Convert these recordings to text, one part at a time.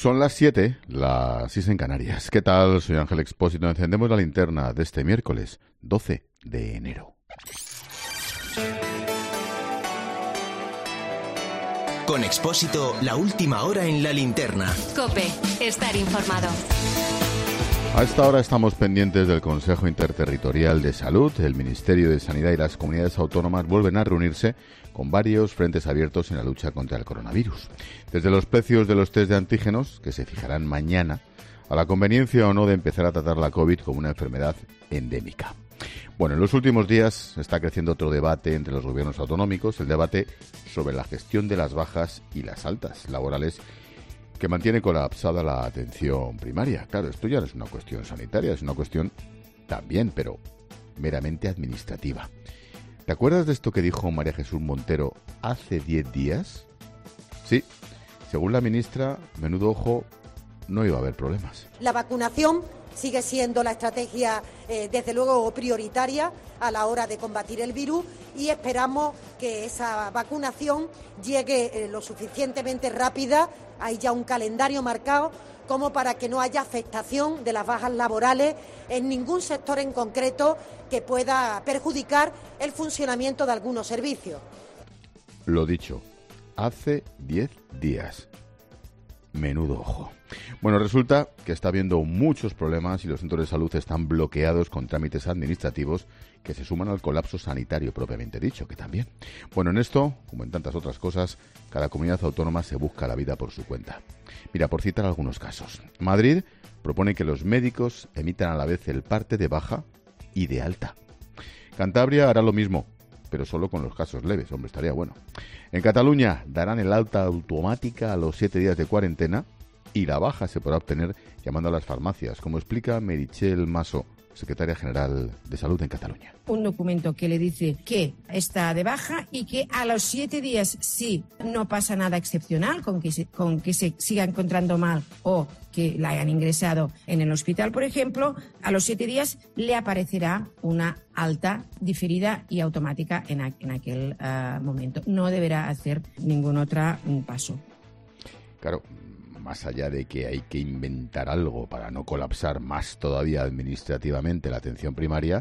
Son las 7, las 6 en Canarias. ¿Qué tal? Soy Ángel Expósito. Encendemos la linterna de este miércoles 12 de enero. Con Expósito, la última hora en la linterna. COPE, estar informado. A esta hora estamos pendientes del Consejo Interterritorial de Salud. El Ministerio de Sanidad y las comunidades autónomas vuelven a reunirse con varios frentes abiertos en la lucha contra el coronavirus. Desde los precios de los test de antígenos, que se fijarán mañana, a la conveniencia o no de empezar a tratar la COVID como una enfermedad endémica. Bueno, en los últimos días está creciendo otro debate entre los gobiernos autonómicos, el debate sobre la gestión de las bajas y las altas laborales que mantiene colapsada la atención primaria. Claro, esto ya no es una cuestión sanitaria, es una cuestión también, pero meramente administrativa. ¿Te acuerdas de esto que dijo María Jesús Montero hace 10 días? Sí, según la ministra, menudo ojo, no iba a haber problemas. La vacunación sigue siendo la estrategia, desde luego, prioritaria a la hora de combatir el virus y esperamos que esa vacunación llegue lo suficientemente rápida. Hay ya un calendario marcado como para que no haya afectación de las bajas laborales en ningún sector en concreto que pueda perjudicar el funcionamiento de algunos servicios. Lo dicho, hace 10 días. Menudo ojo. Bueno, resulta que está habiendo muchos problemas y los centros de salud están bloqueados con trámites administrativos que se suman al colapso sanitario propiamente dicho, que también. Bueno, en esto, como en tantas otras cosas, cada comunidad autónoma se busca la vida por su cuenta. Mira, por citar algunos casos. Madrid propone que los médicos emitan a la vez el parte de baja y de alta. Cantabria hará lo mismo, pero solo con los casos leves. Hombre, estaría bueno. En Cataluña darán el alta automática a los 7 días de cuarentena y la baja se podrá obtener llamando a las farmacias, como explica Meritxell Masso, secretaria general de Salud en Cataluña. Un documento que le dice que está de baja y que a los 7 días, si no pasa nada excepcional, con que se siga encontrando mal o que la hayan ingresado en el hospital, por ejemplo, a los 7 días le aparecerá una alta diferida y automática en aquel momento. No deberá hacer ningún otro paso. Claro, más allá de que hay que inventar algo para no colapsar más todavía administrativamente la atención primaria,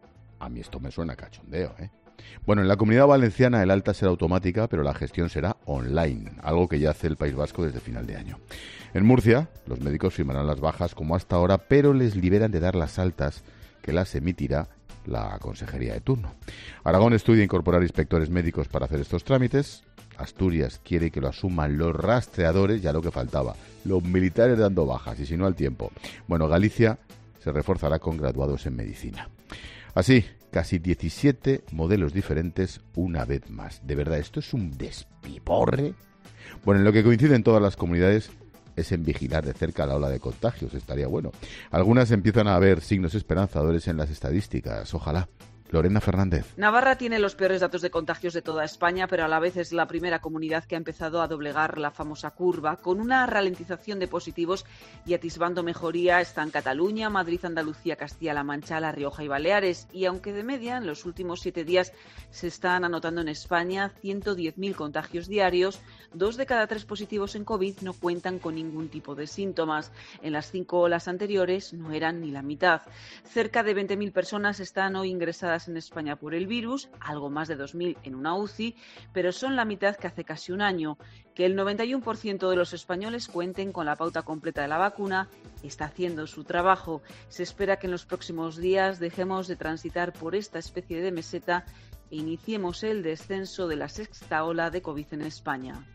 a mí esto me suena a cachondeo, ¿eh? Bueno, en la Comunidad Valenciana el alta será automática, pero la gestión será online, algo que ya hace el País Vasco desde final de año. En Murcia, los médicos firmarán las bajas como hasta ahora, pero les liberan de dar las altas, que las emitirá la consejería de turno. Aragón estudia incorporar inspectores médicos para hacer estos trámites. Asturias quiere que lo asuman los rastreadores, ya lo que faltaba, los militares dando bajas, y si no al tiempo. Bueno, Galicia se reforzará con graduados en medicina. Así, casi 17 modelos diferentes una vez más. De verdad, esto es un despiporre. Bueno, en lo que coinciden todas las comunidades es en vigilar de cerca la ola de contagios, estaría bueno. Algunas empiezan a haber signos esperanzadores en las estadísticas, ojalá. Lorena Fernández. Navarra tiene los peores datos de contagios de toda España, pero a la vez es la primera comunidad que ha empezado a doblegar la famosa curva, con una ralentización de positivos y atisbando mejoría están Cataluña, Madrid, Andalucía, Castilla-La Mancha, La Rioja y Baleares. Y aunque de media en los últimos 7 días se están anotando en España 110.000 contagios diarios, 2 de cada 3 positivos en COVID no cuentan con ningún tipo de síntomas. En las 5 olas anteriores no eran ni la mitad. Cerca de 20.000 personas están hoy ingresadas en España por el virus, algo más de 2.000 en una UCI, pero son la mitad que hace casi un año. Que el 91% de los españoles cuenten con la pauta completa de la vacuna está haciendo su trabajo. Se espera que en los próximos días dejemos de transitar por esta especie de meseta e iniciemos el descenso de la 6ª ola de COVID en España.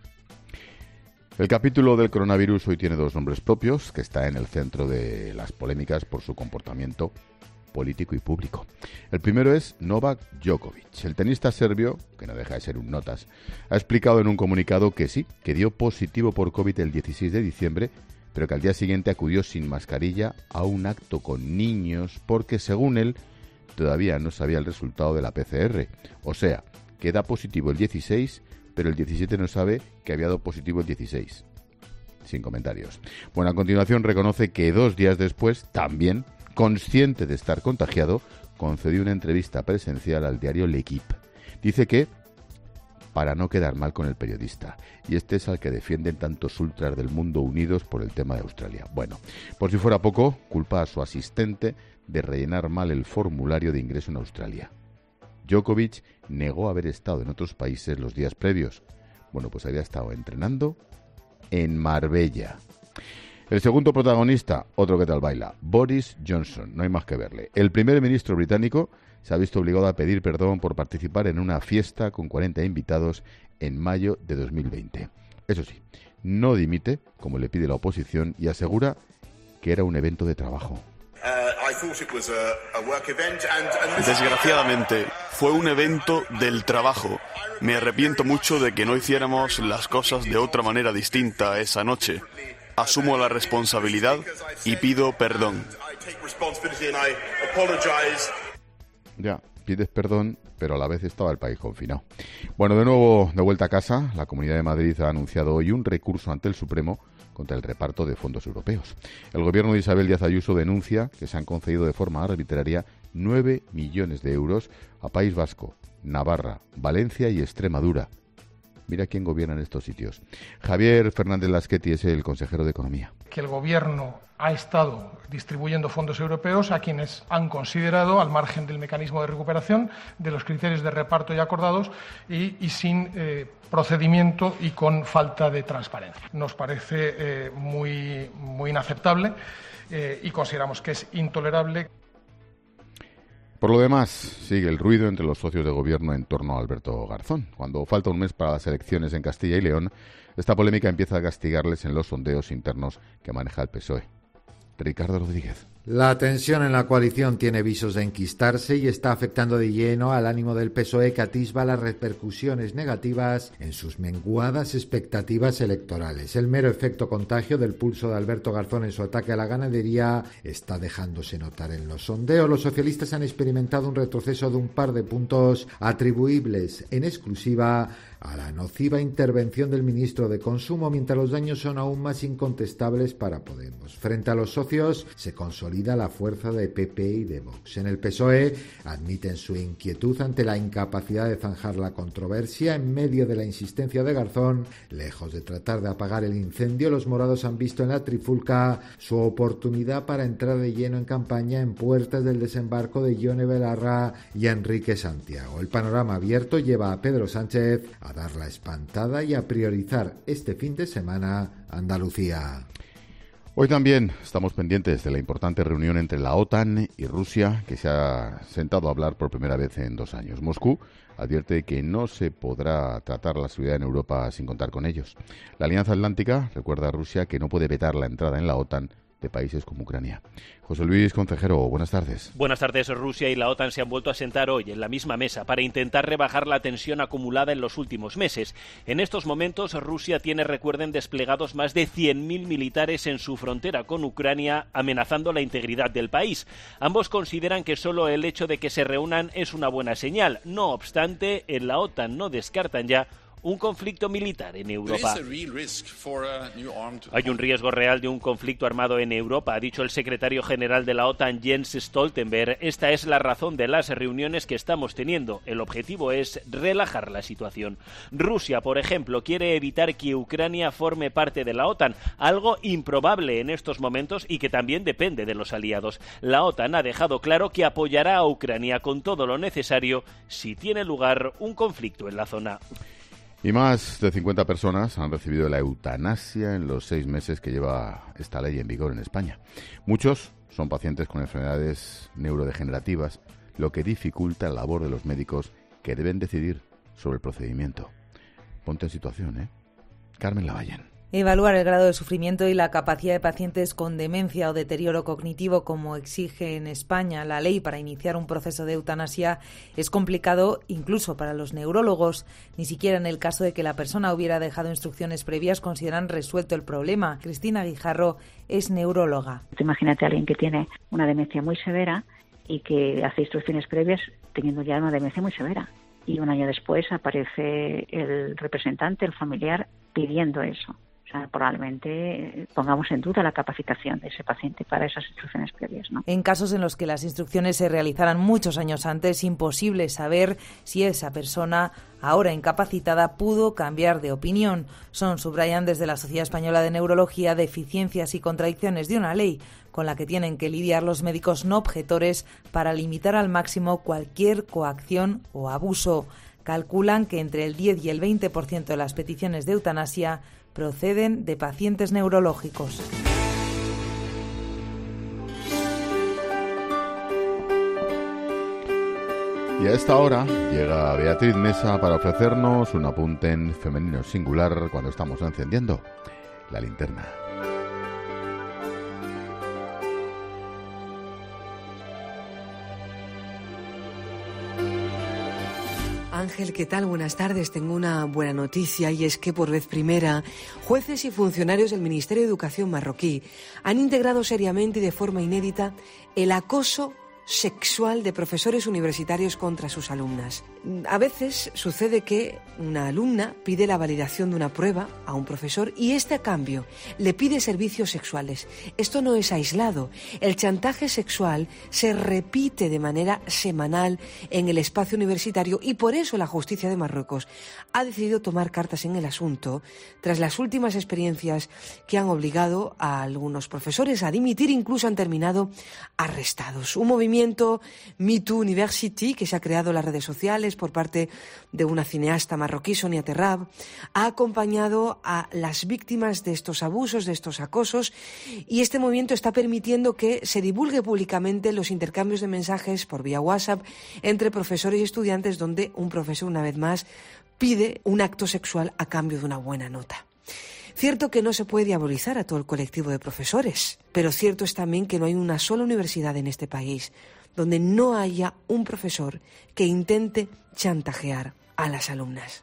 El capítulo del coronavirus hoy tiene 2 nombres propios, que está en el centro de las polémicas por su comportamiento político y público. El primero es Novak Djokovic. El tenista serbio, que no deja de ser un notas, ha explicado en un comunicado que sí, que dio positivo por COVID el 16 de diciembre, pero que al día siguiente acudió sin mascarilla a un acto con niños porque, según él, todavía no sabía el resultado de la PCR. O sea, que da positivo el 16, pero el 17 no sabe que había dado positivo el 16. Sin comentarios. Bueno, a continuación reconoce que 2 días después, también consciente de estar contagiado, concedió una entrevista presencial al diario L'Equipe. Dice que para no quedar mal con el periodista. Y este es al que defienden tantos ultras del mundo unidos por el tema de Australia. Bueno, por si fuera poco, culpa a su asistente de rellenar mal el formulario de ingreso en Australia. Djokovic negó haber estado en otros países los días previos. Bueno, pues había estado entrenando en Marbella. El segundo protagonista, otro que tal baila, Boris Johnson, no hay más que verle. El primer ministro británico se ha visto obligado a pedir perdón por participar en una fiesta con 40 invitados en mayo de 2020. Eso sí, no dimite, como le pide la oposición, y asegura que era un evento de trabajo. Desgraciadamente, fue un evento del trabajo. Me arrepiento mucho de que no hiciéramos las cosas de otra manera distinta esa noche. Asumo la responsabilidad y pido perdón. Ya, pides perdón, pero a la vez estaba el país confinado. Bueno, de nuevo, de vuelta a casa, la Comunidad de Madrid ha anunciado hoy un recurso ante el Supremo contra el reparto de fondos europeos. El gobierno de Isabel Díaz Ayuso denuncia que se han concedido de forma arbitraria 9 millones de euros a País Vasco, Navarra, Valencia y Extremadura. Mira quién gobierna en estos sitios. Javier Fernández Lasqueti es el consejero de Economía. Que el gobierno ha estado distribuyendo fondos europeos a quienes han considerado, al margen del mecanismo de recuperación, de los criterios de reparto ya acordados y sin procedimiento y con falta de transparencia. Nos parece muy inaceptable y consideramos que es intolerable. Por lo demás, sigue el ruido entre los socios de gobierno en torno a Alberto Garzón. Cuando falta un mes para las elecciones en Castilla y León, esta polémica empieza a castigarles en los sondeos internos que maneja el PSOE. Ricardo Rodríguez. La tensión en la coalición tiene visos de enquistarse y está afectando de lleno al ánimo del PSOE, que atisba las repercusiones negativas en sus menguadas expectativas electorales. El mero efecto contagio del pulso de Alberto Garzón en su ataque a la ganadería está dejándose notar en los sondeos. Los socialistas han experimentado un retroceso de un par de puntos atribuibles en exclusiva a la nociva intervención del ministro de Consumo, mientras los daños son aún más incontestables para Podemos. Frente a los socios se consolida la fuerza de PP y de Vox. En el PSOE admiten su inquietud ante la incapacidad de zanjar la controversia en medio de la insistencia de Garzón. Lejos de tratar de apagar el incendio, los morados han visto en la trifulca su oportunidad para entrar de lleno en campaña en puertas del desembarco de Yone Belarra y Enrique Santiago. El panorama abierto lleva a Pedro Sánchez a dar la espantada y a priorizar este fin de semana Andalucía. Hoy también estamos pendientes de la importante reunión entre la OTAN y Rusia, que se ha sentado a hablar por primera vez en 2 años. Moscú advierte que no se podrá tratar la seguridad en Europa sin contar con ellos. La Alianza Atlántica recuerda a Rusia que no puede vetar la entrada en la OTAN de países como Ucrania. José Luis Concejero, buenas tardes. Buenas tardes. Rusia y la OTAN se han vuelto a sentar hoy en la misma mesa para intentar rebajar la tensión acumulada en los últimos meses. En estos momentos, Rusia tiene, recuerden, desplegados más de 100.000 militares en su frontera con Ucrania, amenazando la integridad del país. Ambos consideran que solo el hecho de que se reúnan es una buena señal. No obstante, en la OTAN no descartan ya un conflicto militar en Europa. Hay un riesgo real de un conflicto armado en Europa, ha dicho el secretario general de la OTAN, Jens Stoltenberg. Esta es la razón de las reuniones que estamos teniendo. El objetivo es relajar la situación. Rusia, por ejemplo, quiere evitar que Ucrania forme parte de la OTAN, algo improbable en estos momentos y que también depende de los aliados. La OTAN ha dejado claro que apoyará a Ucrania con todo lo necesario si tiene lugar un conflicto en la zona. Y más de 50 personas han recibido la eutanasia en los 6 meses que lleva esta ley en vigor en España. Muchos son pacientes con enfermedades neurodegenerativas, lo que dificulta la labor de los médicos que deben decidir sobre el procedimiento. Ponte en situación, Carmen Lavallén. Evaluar el grado de sufrimiento y la capacidad de pacientes con demencia o deterioro cognitivo, como exige en España la ley para iniciar un proceso de eutanasia, es complicado incluso para los neurólogos. Ni siquiera en el caso de que la persona hubiera dejado instrucciones previas consideran resuelto el problema. Cristina Guijarro es neuróloga. Imagínate a alguien que tiene una demencia muy severa y que hace instrucciones previas teniendo ya una demencia muy severa. Y un año después aparece el representante, el familiar, pidiendo eso. O O sea, probablemente pongamos en duda la capacitación de ese paciente para esas instrucciones previas, ¿no? En casos en los que las instrucciones se realizaran muchos años antes, es imposible saber si esa persona, ahora incapacitada, pudo cambiar de opinión. Subrayan desde la Sociedad Española de Neurología deficiencias y contradicciones de una ley con la que tienen que lidiar los médicos no objetores para limitar al máximo cualquier coacción o abuso. Calculan que entre el 10 y el 20% de las peticiones de eutanasia proceden de pacientes neurológicos. Y a esta hora llega Beatriz Mesa para ofrecernos un apunte en femenino singular cuando estamos encendiendo la linterna. Ángel, ¿qué tal? Buenas tardes. Tengo una buena noticia y es que por vez primera jueces y funcionarios del Ministerio de Educación marroquí han integrado seriamente y de forma inédita el acoso sexual de profesores universitarios contra sus alumnas. A veces sucede que una alumna pide la validación de una prueba a un profesor y este a cambio le pide servicios sexuales. Esto no es aislado. El chantaje sexual se repite de manera semanal en el espacio universitario y por eso la justicia de Marruecos ha decidido tomar cartas en el asunto tras las últimas experiencias que han obligado a algunos profesores a dimitir, incluso han terminado arrestados. Un movimiento Me Too University que se ha creado en las redes sociales por parte de una cineasta marroquí, Sonia Terrab, ha acompañado a las víctimas de estos abusos, de estos acosos, y este movimiento está permitiendo que se divulgue públicamente los intercambios de mensajes por vía WhatsApp entre profesores y estudiantes, donde un profesor, una vez más, pide un acto sexual a cambio de una buena nota. Cierto que no se puede diabolizar a todo el colectivo de profesores, pero cierto es también que no hay una sola universidad en este país donde no haya un profesor que intente chantajear a las alumnas.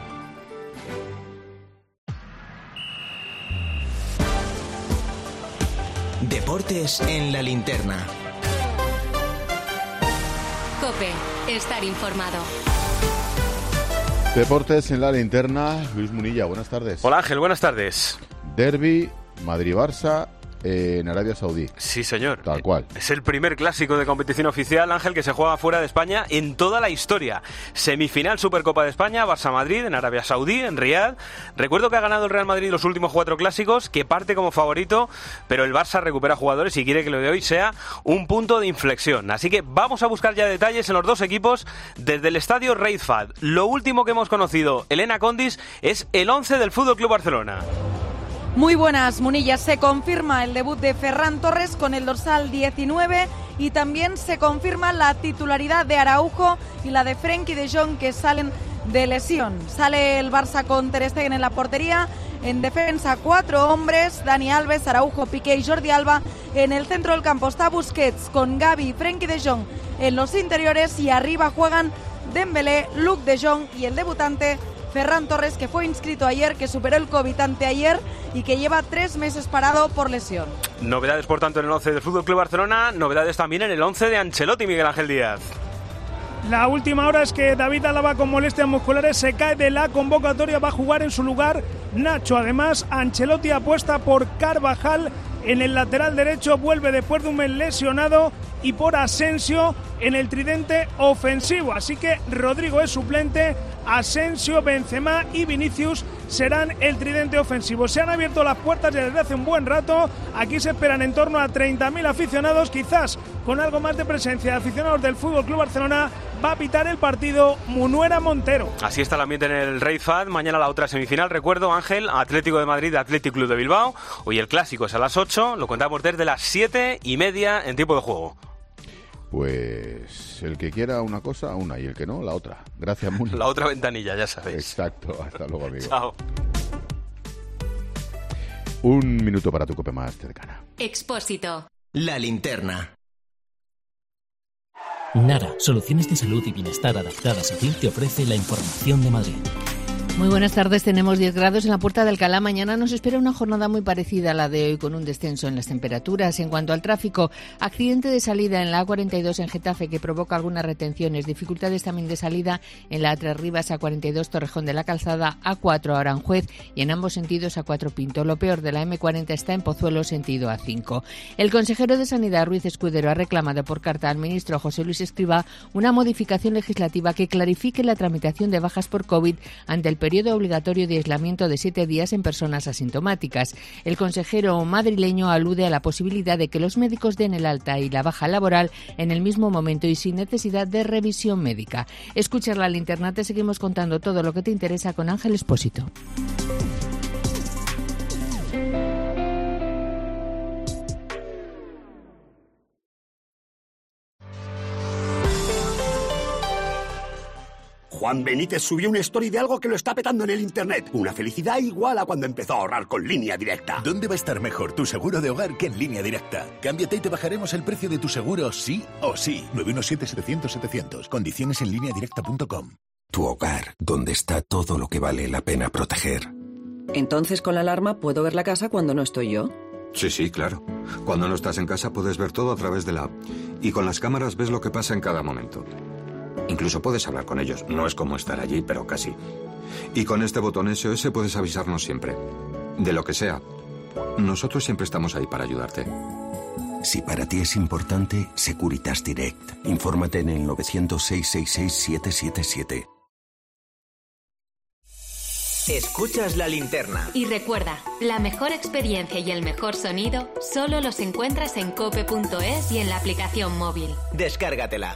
Deportes en la linterna. COPE, estar informado. Deportes en la linterna. Luis Munilla, buenas tardes. Hola Ángel, buenas tardes. Derbi, Madrid-Barça en Arabia Saudí. Sí, señor. Tal cual. Es el primer clásico de competición oficial, Ángel, que se juega fuera de España en toda la historia. Semifinal Supercopa de España, Barça-Madrid en Arabia Saudí, en Riad. Recuerdo que ha ganado el Real Madrid los últimos 4 clásicos, que parte como favorito, pero el Barça recupera jugadores y quiere que lo de hoy sea un punto de inflexión. Así que vamos a buscar ya detalles en los dos equipos desde el estadio Raid Fad. Lo último que hemos conocido, Elena Condis, es el 11 del FC Barcelona. Muy buenas, Munilla. Se confirma el debut de Ferran Torres con el dorsal 19 y también se confirma la titularidad de Araujo y la de Frenkie de Jong, que salen de lesión. Sale el Barça con Ter Stegen en la portería. En defensa 4 hombres, Dani Alves, Araujo, Piqué y Jordi Alba. En el centro del campo está Busquets con Gavi y Frenkie de Jong en los interiores, y arriba juegan Dembélé, Luuk de Jong y el debutante Ferran Torres, que fue inscrito ayer, que superó el COVID anteayer y que lleva 3 meses parado por lesión. Novedades, por tanto, en el 11 del FC Barcelona, novedades también en el 11 de Ancelotti, Miguel Ángel Díaz. La última hora es que David Alaba, con molestias musculares, se cae de la convocatoria. Va a jugar en su lugar Nacho. Además, Ancelotti apuesta por Carvajal en el lateral derecho. Vuelve después de un mes lesionado, y por Asensio en el tridente ofensivo. Así que Rodrigo es suplente, Asensio, Benzema y Vinicius serán el tridente ofensivo. Se han abierto las puertas ya desde hace un buen rato. Aquí se esperan en torno a 30.000 aficionados, quizás con algo más de presencia de aficionados del FC Barcelona. Va a pitar el partido Munuera Montero. Así está el ambiente en el Raid Fad. Mañana la otra semifinal, recuerdo, Ángel, Atlético de Madrid, Athletic Club de Bilbao. Hoy el clásico es a las 8, lo contamos desde las 7:30 en tiempo de juego. Pues el que quiera una cosa, una, y el que no, la otra. Gracias, Muni. La otra ventanilla, ya sabéis. Exacto, hasta luego, amigo. Chao. Un minuto para tu COPE más cercana. Expósito. La linterna. Nara, soluciones de salud y bienestar adaptadas a ti, te ofrece la información de Madrid. Muy buenas tardes, tenemos 10 grados en la Puerta de Alcalá. Mañana nos espera una jornada muy parecida a la de hoy, con un descenso en las temperaturas. En cuanto al tráfico, accidente de salida en la A42 en Getafe que provoca algunas retenciones, dificultades también de salida en la A3 Rivas, A42 Torrejón de la Calzada, A4 Aranjuez y en ambos sentidos A4 Pinto. Lo peor de la M40 está en Pozuelo, sentido A5. El consejero de Sanidad, Ruiz Escudero, ha reclamado por carta al ministro José Luis Escrivá una modificación legislativa que clarifique la tramitación de bajas por COVID ante el periodo obligatorio de aislamiento de 7 días en personas asintomáticas. El consejero madrileño alude a la posibilidad de que los médicos den el alta y la baja laboral en el mismo momento y sin necesidad de revisión médica. Escuchar la linterna, te seguimos contando todo lo que te interesa con Ángel Expósito. Juan Benítez subió una story de algo que lo está petando en el internet. Una felicidad igual a cuando empezó a ahorrar con Línea Directa. ¿Dónde va a estar mejor tu seguro de hogar que en Línea Directa? Cámbiate y te bajaremos el precio de tu seguro sí o sí. 917-700-700. Condiciones en lineadirecta.com. Tu hogar, donde está todo lo que vale la pena proteger. Entonces, con la alarma, ¿puedo ver la casa cuando no estoy yo? Sí, claro. Cuando no estás en casa puedes ver todo a través de la app. Y con las cámaras ves lo que pasa en cada momento. Incluso puedes hablar con ellos. No es como estar allí, pero casi. Y con este botón SOS puedes avisarnos siempre. De lo que sea. Nosotros siempre estamos ahí para ayudarte. Si para ti es importante, Securitas Direct. Infórmate en el 900-666-777. Escuchas la linterna. Y recuerda, la mejor experiencia y el mejor sonido solo los encuentras en cope.es y en la aplicación móvil. Descárgatela.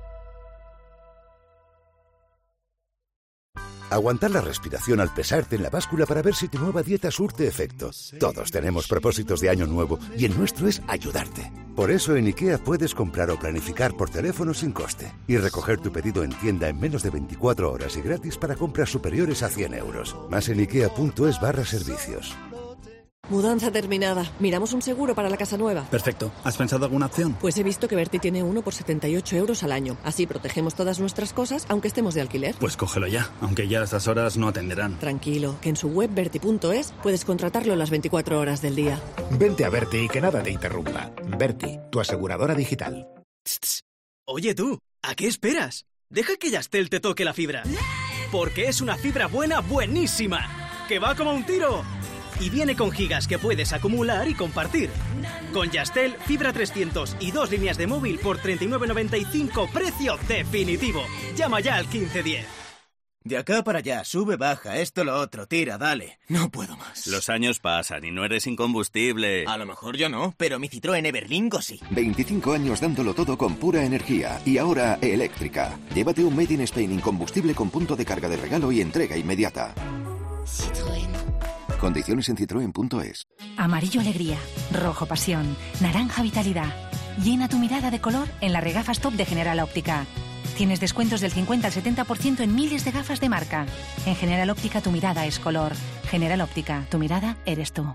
Aguantar la respiración al pesarte en la báscula para ver si tu nueva dieta surte efecto. Todos tenemos propósitos de año nuevo y el nuestro es ayudarte. Por eso en IKEA puedes comprar o planificar por teléfono sin coste y recoger tu pedido en tienda en menos de 24 horas y gratis para compras superiores a 100 euros. Más en ikea.es/servicios. Mudanza terminada. Miramos un seguro para la casa nueva. Perfecto. ¿Has pensado alguna opción? Pues he visto que Berti tiene uno por 78 euros al año. Así protegemos todas nuestras cosas, aunque estemos de alquiler. Pues cógelo ya, aunque ya a estas horas no atenderán. Tranquilo, que en su web berti.es puedes contratarlo las 24 horas del día. Vente a Berti y que nada te interrumpa. Berti, tu aseguradora digital. Oye tú, ¿a qué esperas? Deja que Yastel te toque la fibra. Porque es una fibra buena, buenísima, que va como un tiro. Y viene con gigas que puedes acumular y compartir. Con Yastel, fibra 300 y 2 líneas de móvil por 39,95, precio definitivo. Llama ya al 1510. De acá para allá, sube, baja, esto, lo otro, tira, dale. No puedo más. Los años pasan y no eres incombustible. A lo mejor yo no, pero mi Citroën Everlingo sí. 25 años dándolo todo con pura energía y ahora eléctrica. Llévate un Made in Spain incombustible con punto de carga de regalo y entrega inmediata. Citroën. Condiciones en citroen.es. Amarillo alegría, rojo pasión, naranja vitalidad. Llena tu mirada de color en las regafas top de General Óptica. Tienes descuentos del 50 al 70% en miles de gafas de marca. En General Óptica tu mirada es color. General Óptica, tu mirada eres tú.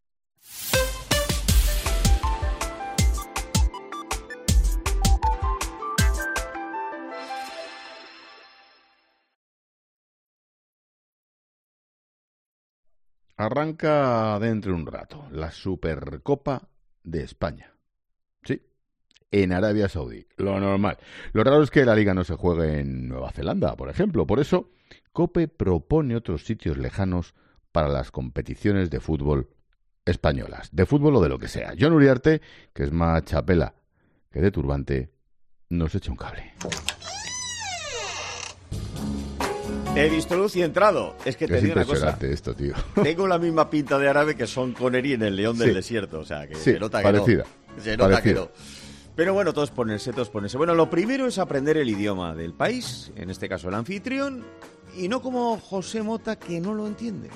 Arranca dentro de un rato la Supercopa de España. Sí, en Arabia Saudí, lo normal. Lo raro es que la liga no se juegue en Nueva Zelanda, por ejemplo. Por eso, COPE propone otros sitios lejanos para las competiciones de fútbol españolas. De fútbol o de lo que sea. Jon Uriarte, que es más chapela que de turbante, nos echa un cable. He visto luz y he entrado. Es que te digo una cosa. Esto, tío. Tengo la misma pinta de árabe que Sean Connery en El León del Desierto. O sea, que se nota que parecida, no. Se nota que no. Pero bueno, todos ponerse. Bueno, lo primero es aprender el idioma del país, en este caso el anfitrión, y no como José Mota, que no lo entiende.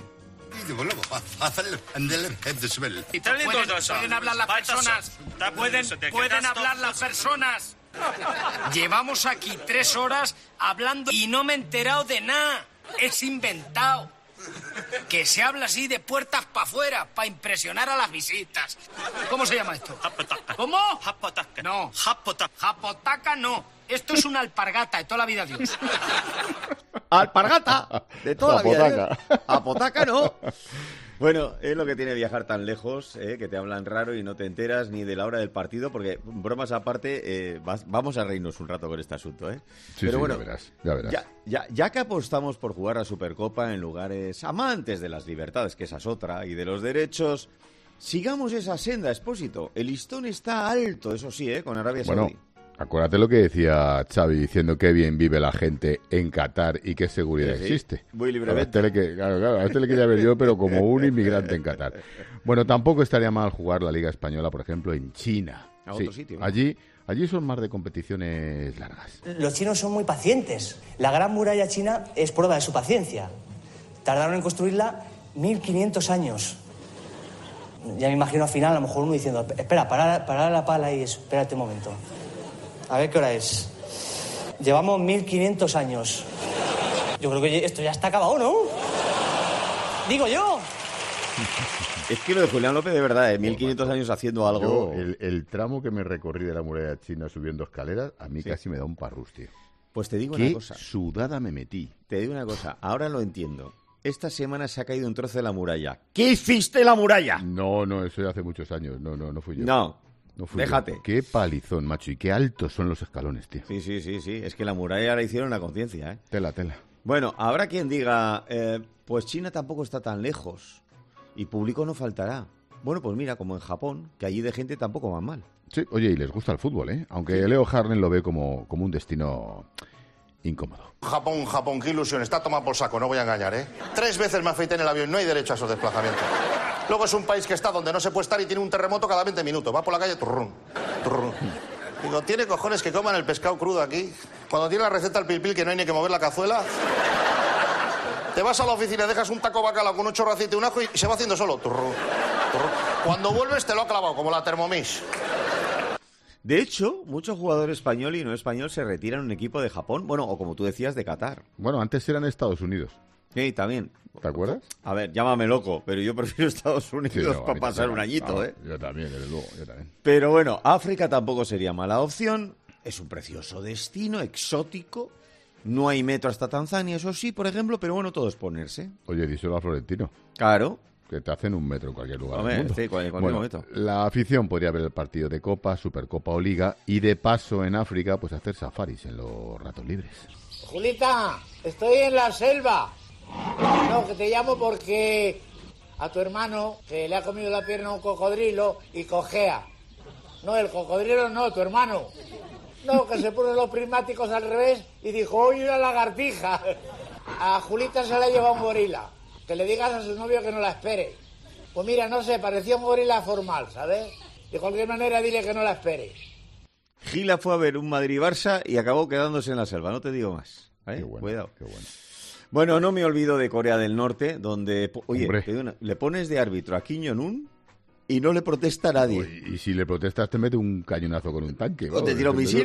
¿Pueden hablar las personas? ¿Pueden hablar las personas? Llevamos aquí 3 horas hablando y no me he enterado de nada. Es inventado. Que se habla así de puertas para afuera, para impresionar a las visitas. ¿Cómo se llama esto? ¿Cómo? Japotaca. No. Japotaca no. Esto es una alpargata de toda la vida, Dios. Alpargata, de toda la vida. Apodaca. Apodaca no. Bueno, es lo que tiene viajar tan lejos, que te hablan raro y no te enteras ni de la hora del partido, porque, bromas aparte, vamos a reírnos un rato con este asunto, ¿eh? Sí, pero sí, bueno, ya verás. Ya que apostamos por jugar la Supercopa en lugares amantes de las libertades, que esa es otra, y de los derechos, sigamos esa senda, Expósito. El listón está alto, eso sí, con Arabia Saudí. Acuérdate lo que decía Xavi diciendo que bien vive la gente en Qatar y qué seguridad existe. Muy libremente. A este le quería ver yo, pero como un inmigrante en Qatar. Bueno, tampoco estaría mal jugar la Liga Española, por ejemplo, en China. A otro sitio, ¿no? Allí son más de competiciones largas. Los chinos son muy pacientes. La Gran Muralla China es prueba de su paciencia. Tardaron en construirla 1500 años. Ya me imagino al final a lo mejor uno diciendo, espera, para la pala y espérate un momento. A ver qué hora es. Llevamos 1500 años. Yo creo que esto ya está acabado, ¿no? Digo yo. Es que lo de Julián López, de verdad, 1500 años haciendo algo... El tramo que me recorrí de la muralla china subiendo escaleras, a mí casi me da un parrus, tío. Pues te digo una cosa. Qué sudada me metí. Te digo una cosa, ahora lo entiendo. Esta semana se ha caído un trozo de la muralla. ¿Qué hiciste en la muralla? No, eso ya hace muchos años. No fui yo. No fui déjate. Yo. Qué palizón, macho, y qué altos son los escalones, tío. Sí. Es que la muralla la hicieron a conciencia, ¿eh? Tela. Bueno, habrá quien diga, pues China tampoco está tan lejos y público no faltará. Bueno, pues mira, como en Japón, que allí de gente tampoco va mal. Sí, oye, y les gusta el fútbol, ¿eh? Aunque Leo Harlem lo ve como un destino incómodo. Japón, qué ilusión. Está tomado por saco, no voy a engañar, ¿eh? 3 veces me afeité en el avión, no hay derecho a esos desplazamientos. Luego es un país que está donde no se puede estar y tiene un terremoto cada 20 minutos. Va por la calle, turrún. Digo, ¿tiene cojones que coman el pescado crudo aquí? Cuando tiene la receta al pil que no hay ni que mover la cazuela. Te vas a la oficina, dejas un taco bacalao con un chorro de aceite y un ajo y se va haciendo solo. Cuando vuelves te lo ha clavado, como la Thermomix. De hecho, muchos jugadores español y no español se retiran en un equipo de Japón, bueno, o como tú decías, de Qatar. Bueno, antes eran Estados Unidos. Sí, también. ¿Te acuerdas? A ver, llámame loco, pero yo prefiero Estados Unidos para pasar un añito, ¿eh? Yo también, desde luego, yo también. Pero bueno, África tampoco sería mala opción. Es un precioso destino, exótico. No hay metro hasta Tanzania, eso sí, por ejemplo, pero bueno, todo es ponerse. Oye, díselo a Florentino. Claro. Que te hacen un metro en cualquier lugar del mundo. Sí, cualquier momento. La afición podría ver el partido de Copa, Supercopa o Liga y de paso en África pues hacer safaris en los ratos libres. Julita, estoy en la selva. No, que te llamo porque a tu hermano que le ha comido la pierna a un cocodrilo y cojea. No, el cocodrilo no, tu hermano. No, que se puso los prismáticos al revés y dijo, oye, una lagartija. A Julita se la lleva un gorila. Que le digas a su novio que no la espere. Pues mira, no sé, parecía un gorila formal, ¿sabes? De cualquier manera, dile que no la espere. Gila fue a ver un Madrid-Barça y acabó quedándose en la selva, no te digo más. Qué bueno, cuidado. Qué bueno. Bueno, no me olvido de Corea del Norte, donde, oye, le pones de árbitro a Kim Jong-un y no le protesta a nadie. Y si le protestas te mete un cañonazo con un tanque. O te tira un misil,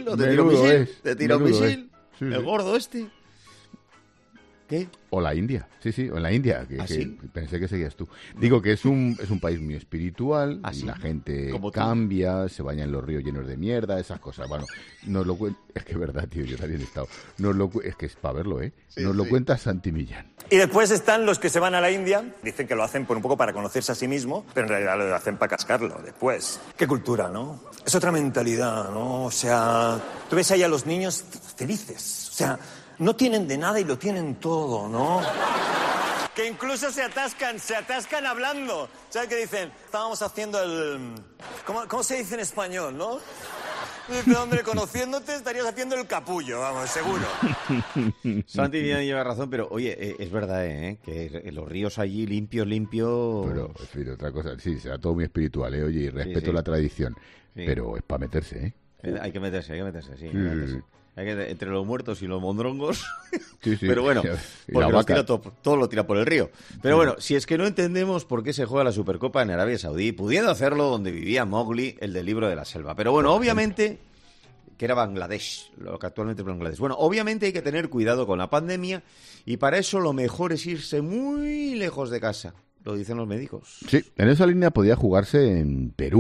el gordo este. ¿Qué? O la India, sí, o en la India, que pensé que seguías tú. Digo que es un país muy espiritual, y la gente cambia, se baña en los ríos llenos de mierda, esas cosas. Bueno, es que es verdad, tío, yo también he estado. Es que es para verlo, ¿eh? Nos lo cuenta Santi Millán. Y después están los que se van a la India, dicen que lo hacen por un poco para conocerse a sí mismo, pero en realidad lo hacen para cascarlo después. Qué cultura, ¿no? Es otra mentalidad, ¿no? O sea, tú ves ahí a los niños felices, o sea, no tienen de nada y lo tienen todo, ¿no? Que incluso se atascan hablando. ¿Sabes qué dicen? Estábamos haciendo el... ¿Cómo se dice en español, no? Dice, hombre, conociéndote estarías haciendo el capullo, vamos, seguro. Santi lleva razón, pero oye, es verdad, que los ríos allí limpios... Pero, en fin, otra cosa, sí, será todo muy espiritual, oye, y respeto la tradición, pero es para meterse, Hay que meterse, sí. Hay que, entre los muertos y los mondrongos. Sí. Pero bueno, porque todo lo tira por el río. Pero bueno, si es que no entendemos por qué se juega la Supercopa en Arabia Saudí, pudiendo hacerlo donde vivía Mowgli, el del libro de la selva. Pero bueno, obviamente, que era Bangladesh, lo que actualmente es Bangladesh. Bueno, obviamente hay que tener cuidado con la pandemia y para eso lo mejor es irse muy lejos de casa. Lo dicen los médicos. Sí, en esa línea podía jugarse en Perú.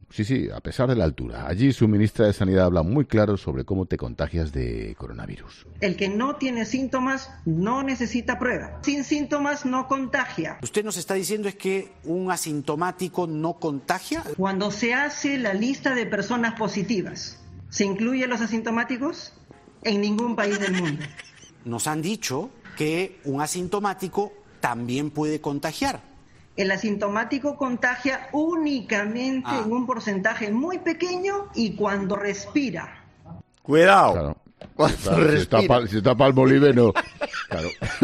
Sí, a pesar de la altura. Allí su ministra de Sanidad habla muy claro sobre cómo te contagias de coronavirus. El que no tiene síntomas no necesita prueba. Sin síntomas no contagia. ¿Usted nos está diciendo es que un asintomático no contagia? Cuando se hace la lista de personas positivas, ¿se incluyen los asintomáticos? En ningún país del mundo. Nos han dicho que un asintomático también puede contagiar. El asintomático contagia únicamente en un porcentaje muy pequeño y cuando respira. Cuidado. Claro. Cuando si está palmolive, claro.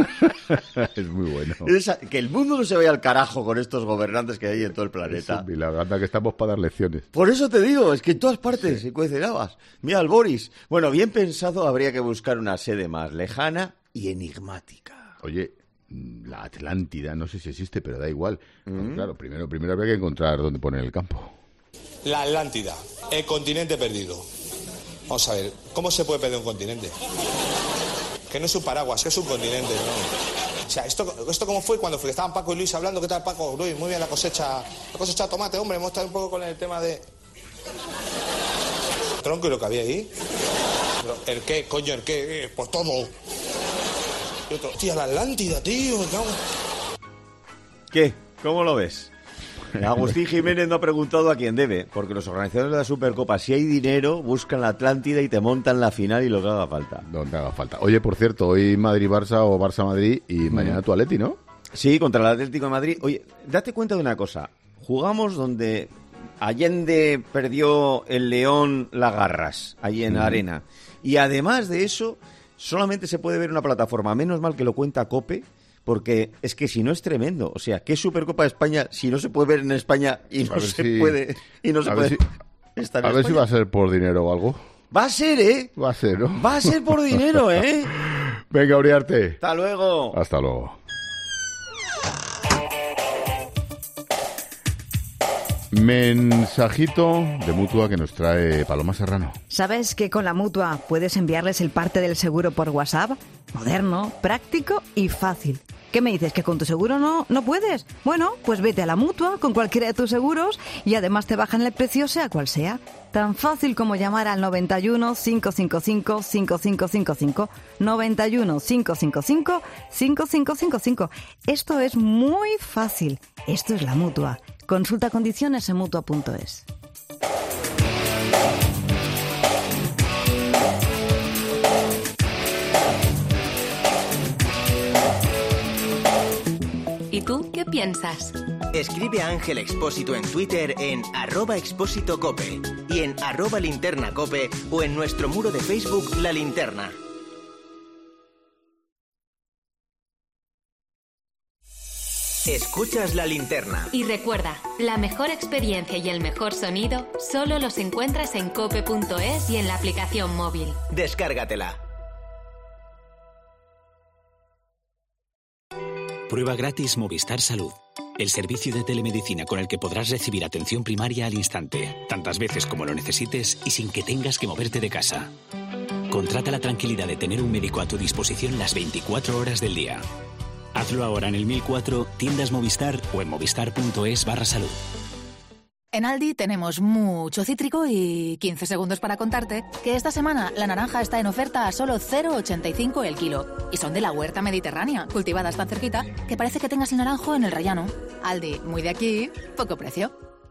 Es muy bueno. Que el mundo no se vaya al carajo con estos gobernantes que hay en todo el planeta. Es un milagro, anda que estamos para dar lecciones. Por eso te digo, es que en todas partes se cuecen habas. Mira al Boris. Bueno, bien pensado, habría que buscar una sede más lejana y enigmática. Oye, la Atlántida, no sé si existe, pero da igual. Claro, primero habría que encontrar dónde poner el campo. La Atlántida, el continente perdido. Vamos a ver, ¿cómo se puede perder un continente? Que no es un paraguas, que es un continente, ¿no? O sea, ¿esto cómo fue cuando estaban Paco y Luis hablando? ¿Qué tal, Paco? Luis, muy bien la cosecha de tomate, hombre, hemos estado un poco con el tema de... Tronco y lo que había ahí. Pero, ¿el qué, coño, el qué? Pues todo. Y otro, hostia, la Atlántida, tío, me cago. ¿Qué? ¿Cómo lo ves? Agustín Jiménez no ha preguntado a quién debe, porque los organizadores de la Supercopa, si hay dinero, buscan la Atlántida y te montan la final y lo que haga falta. Donde haga falta. Oye, por cierto, hoy Madrid-Barça o Barça-Madrid y mañana tu Atleti, ¿no? Sí, contra el Atlético de Madrid. Oye, date cuenta de una cosa. Jugamos donde Allende perdió el León Lagarras, allí en la arena. Y además de eso, solamente se puede ver una plataforma. Menos mal que lo cuenta COPE, porque es que si no es tremendo. O sea, ¿qué Supercopa de España si no se puede ver en España y no se puede estar en A ver si va a ser por dinero o algo. Va a ser, ¿eh? Va a ser, ¿no? Va a ser por dinero, ¿eh? Venga, Uriarte. Hasta luego. Hasta luego. Mensajito de Mutua que nos trae Paloma Serrano. ¿Sabes que con la Mutua puedes enviarles el parte del seguro por WhatsApp? Moderno, práctico y fácil. ¿Qué me dices? ¿Que con tu seguro no puedes? Bueno, pues vete a la Mutua con cualquiera de tus seguros y además te bajan el precio sea cual sea. Tan fácil como llamar al 91 555 5555. 91 555 5555. Esto es muy fácil. Esto es la Mutua. Consulta condiciones en Mutua.es. ¿Y tú qué piensas? Escribe a Ángel Expósito en Twitter en @expósitocope y en @linternacope o en nuestro muro de Facebook La Linterna. Escuchas La Linterna. Y recuerda, la mejor experiencia y el mejor sonido solo los encuentras en cope.es y en la aplicación móvil. Descárgatela. Prueba gratis Movistar Salud. El servicio de telemedicina con el que podrás recibir atención primaria al instante, tantas veces como lo necesites y sin que tengas que moverte de casa. Contrata la tranquilidad de tener un médico a tu disposición las 24 horas del día. Hazlo ahora en el 1004, tiendas Movistar o en movistar.es/salud. En Aldi tenemos mucho cítrico y 15 segundos para contarte que esta semana la naranja está en oferta a solo 0,85 el kilo. Y son de la huerta mediterránea, cultivadas tan cerquita que parece que tengas el naranjo en el rellano. Aldi, muy de aquí, poco precio.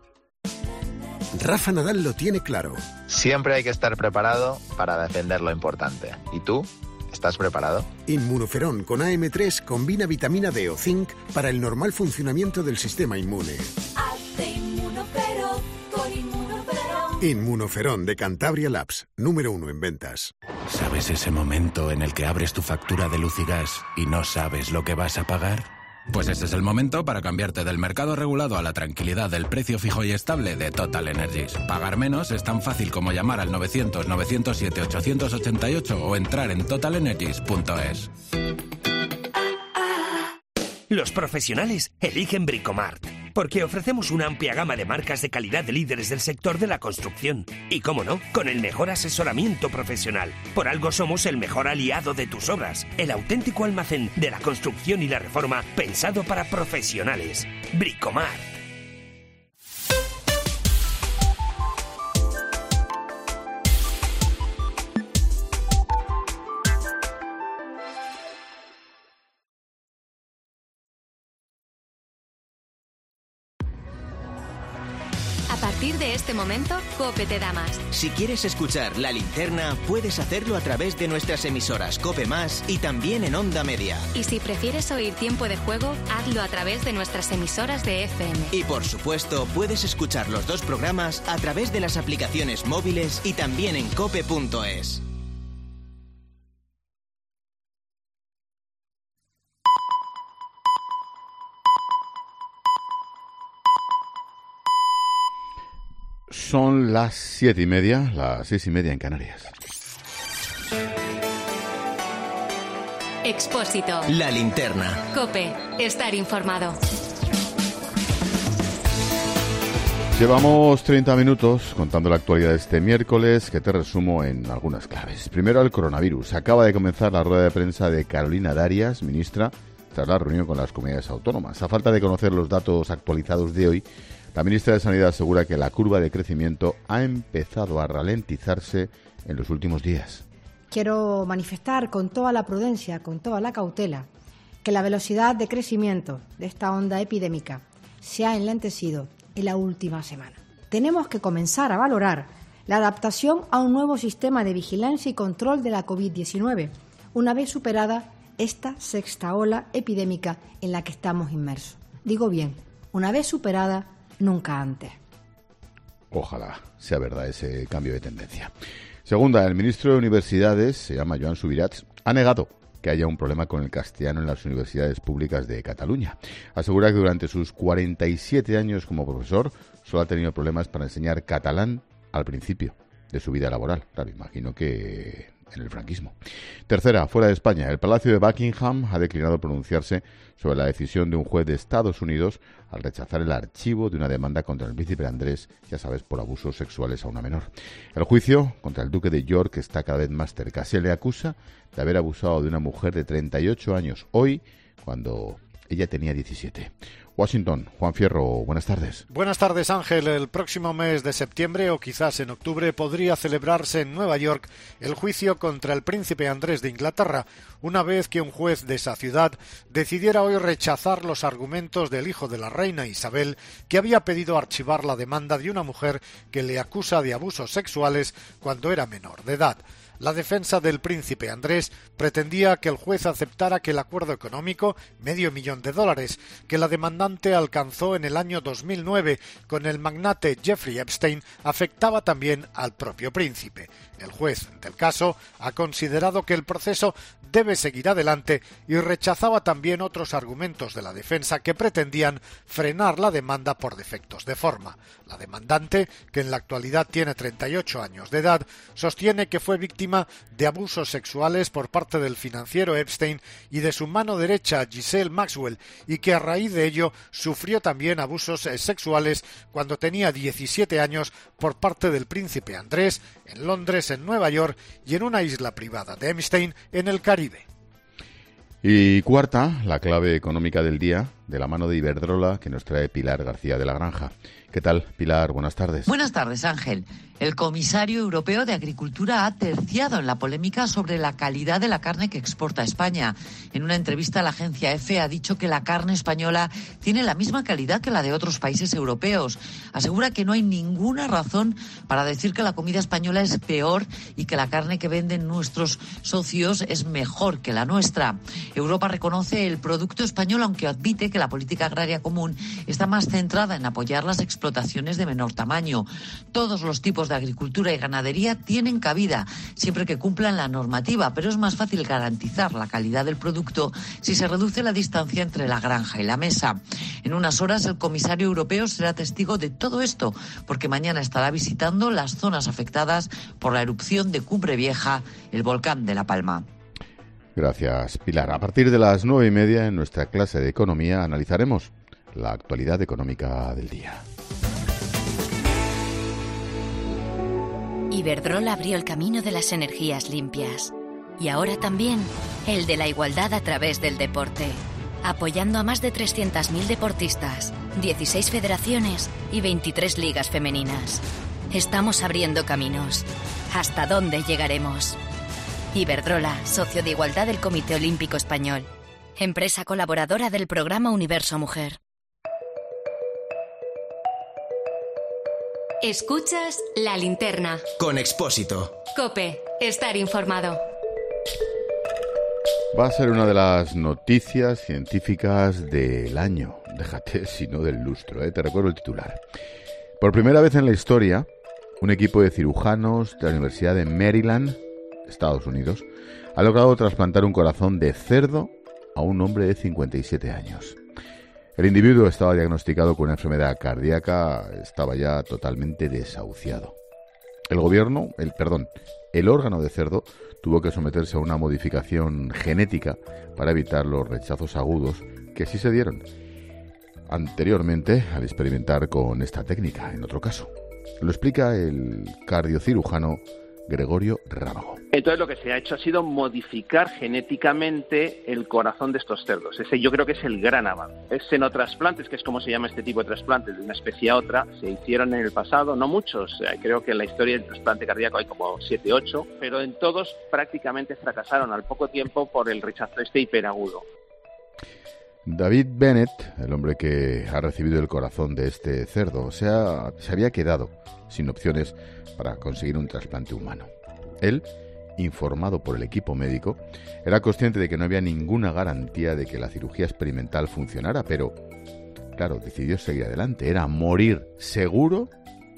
Rafa Nadal lo tiene claro. Siempre hay que estar preparado para defender lo importante. ¿Y tú? ¿Estás preparado? Inmunoferón con AM3 combina vitamina D o zinc para el normal funcionamiento del sistema inmune. Hazte Inmunoferón con Inmunoferón. Inmunoferón de Cantabria Labs, número 1 en ventas. ¿Sabes ese momento en el que abres tu factura de luz y gas y no sabes lo que vas a pagar? Pues este es el momento para cambiarte del mercado regulado a la tranquilidad del precio fijo y estable de Total Energies. Pagar menos es tan fácil como llamar al 900-907-888 o entrar en totalenergies.es. Los profesionales eligen Bricomart, porque ofrecemos una amplia gama de marcas de calidad de líderes del sector de la construcción. Y cómo no, con el mejor asesoramiento profesional. Por algo somos el mejor aliado de tus obras, el auténtico almacén de la construcción y la reforma pensado para profesionales. Bricomart. A partir de este momento, COPE te da más. Si quieres escuchar La Linterna, puedes hacerlo a través de nuestras emisoras COPE Más y también en Onda Media. Y si prefieres oír Tiempo de Juego, hazlo a través de nuestras emisoras de FM. Y por supuesto, puedes escuchar los dos programas a través de las aplicaciones móviles y también en cope.es. Son las 7:30, las 6:30 en Canarias. Expósito. La Linterna. COPE. Estar informado. Llevamos 30 minutos contando la actualidad de este miércoles, que te resumo en algunas claves. Primero, el coronavirus. Acaba de comenzar la rueda de prensa de Carolina Darias, ministra, tras la reunión con las comunidades autónomas. A falta de conocer los datos actualizados de hoy, la ministra de Sanidad asegura que la curva de crecimiento ha empezado a ralentizarse en los últimos días. Quiero manifestar con toda la prudencia, con toda la cautela, que la velocidad de crecimiento de esta onda epidémica se ha enlentecido en la última semana. Tenemos que comenzar a valorar la adaptación a un nuevo sistema de vigilancia y control de la COVID-19, una vez superada esta sexta ola epidémica en la que estamos inmersos. Digo bien, una vez superada, nunca antes. Ojalá sea verdad ese cambio de tendencia. Segunda, el ministro de Universidades, se llama Joan Subirats, ha negado que haya un problema con el castellano en las universidades públicas de Cataluña. Asegura que durante sus 47 años como profesor solo ha tenido problemas para enseñar catalán al principio de su vida laboral. Claro, imagino que en el franquismo. Tercera, fuera de España, el Palacio de Buckingham ha declinado pronunciarse sobre la decisión de un juez de Estados Unidos al rechazar el archivo de una demanda contra el príncipe Andrés, ya sabes, por abusos sexuales a una menor. El juicio contra el duque de York está cada vez más cerca. Se le acusa de haber abusado de una mujer de 38 años hoy, cuando ella tenía 17. Washington, Juan Fierro, buenas tardes. Buenas tardes, Ángel. El próximo mes de septiembre o quizás en octubre podría celebrarse en Nueva York el juicio contra el príncipe Andrés de Inglaterra, una vez que un juez de esa ciudad decidiera hoy rechazar los argumentos del hijo de la reina Isabel, que había pedido archivar la demanda de una mujer que le acusa de abusos sexuales cuando era menor de edad. La defensa del príncipe Andrés pretendía que el juez aceptara que el acuerdo económico, $500,000, que la demandante alcanzó en el año 2009 con el magnate Jeffrey Epstein, afectaba también al propio príncipe. El juez del caso ha considerado que el proceso debe seguir adelante y rechazaba también otros argumentos de la defensa que pretendían frenar la demanda por defectos de forma. La demandante, que en la actualidad tiene 38 años de edad, sostiene que fue víctima de abusos sexuales por parte del financiero Epstein y de su mano derecha Ghislaine Maxwell, y que a raíz de ello sufrió también abusos sexuales cuando tenía 17 años por parte del príncipe Andrés en Londres, en Nueva York y en una isla privada de Epstein en el Caribe. Y cuarta, la clave económica del día, de la mano de Iberdrola, que nos trae Pilar García de la Granja. ¿Qué tal, Pilar? Buenas tardes. Buenas tardes, Ángel. El comisario europeo de Agricultura ha terciado en la polémica sobre la calidad de la carne que exporta España. En una entrevista a la agencia EFE ha dicho que la carne española tiene la misma calidad que la de otros países europeos. Asegura que no hay ninguna razón para decir que la comida española es peor y que la carne que venden nuestros socios es mejor que la nuestra. Europa reconoce el producto español, aunque admite que la política agraria común está más centrada en apoyar las explotaciones de menor tamaño. Todos los tipos de agricultura y ganadería tienen cabida, siempre que cumplan la normativa, pero es más fácil garantizar la calidad del producto si se reduce la distancia entre la granja y la mesa. En unas horas el comisario europeo será testigo de todo esto, porque mañana estará visitando las zonas afectadas por la erupción de Cumbre Vieja, el volcán de La Palma. Gracias, Pilar. A partir de las 9:30 en nuestra clase de economía analizaremos la actualidad económica del día. Iberdrola abrió el camino de las energías limpias y ahora también el de la igualdad a través del deporte, apoyando a más de 300.000 deportistas, 16 federaciones y 23 ligas femeninas. Estamos abriendo caminos. ¿Hasta dónde llegaremos? Iberdrola, socio de igualdad del Comité Olímpico Español, empresa colaboradora del programa Universo Mujer. Escuchas La Linterna. Con Expósito. COPE. Estar informado. Va a ser una de las noticias científicas del año. Déjate, sino del lustro, ¿eh? Te recuerdo el titular. Por primera vez en la historia, un equipo de cirujanos de la Universidad de Maryland, Estados Unidos, ha logrado trasplantar un corazón de cerdo a un hombre de 57 años. El individuo estaba diagnosticado con una enfermedad cardíaca, estaba ya totalmente desahuciado. El órgano de cerdo tuvo que someterse a una modificación genética para evitar los rechazos agudos que sí se dieron anteriormente al experimentar con esta técnica, en otro caso. Lo explica el cardiocirujano Gregorio Rábago. Entonces lo que se ha hecho ha sido modificar genéticamente el corazón de estos cerdos. Ese yo creo que es el gran avance. Xenotrasplantes, que es como se llama este tipo de trasplantes de una especie a otra, se hicieron en el pasado, no muchos. Creo que en la historia del trasplante cardíaco hay como 7, 8, pero en todos prácticamente fracasaron al poco tiempo por el rechazo hiperagudo. David Bennett, el hombre que ha recibido el corazón de este cerdo, se había quedado sin opciones para conseguir un trasplante humano. Él, informado por el equipo médico, era consciente de que no había ninguna garantía de que la cirugía experimental funcionara, pero, claro, decidió seguir adelante. Era morir seguro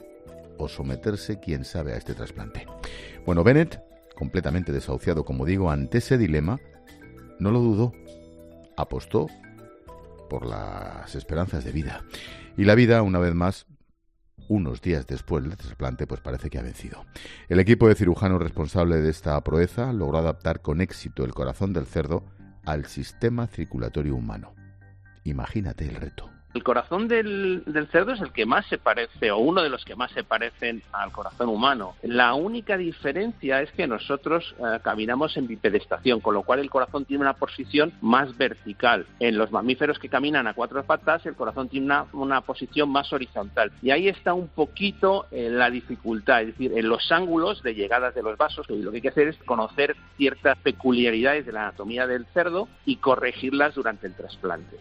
o someterse, quién sabe, a este trasplante. Bueno, Bennett, completamente desahuciado, como digo, ante ese dilema, no lo dudó. Apostó por las esperanzas de vida. Y la vida, una vez más, unos días después del trasplante, pues parece que ha vencido. El equipo de cirujanos responsable de esta proeza logró adaptar con éxito el corazón del cerdo al sistema circulatorio humano. Imagínate el reto. El corazón del cerdo es el que más se parece, o uno de los que más se parecen al corazón humano. La única diferencia es que nosotros caminamos en bipedestación, con lo cual el corazón tiene una posición más vertical. En los mamíferos que caminan a 4 patas, el corazón tiene una posición más horizontal. Y ahí está un poquito la dificultad, es decir, en los ángulos de llegadas de los vasos. Y lo que hay que hacer es conocer ciertas peculiaridades de la anatomía del cerdo y corregirlas durante el trasplante.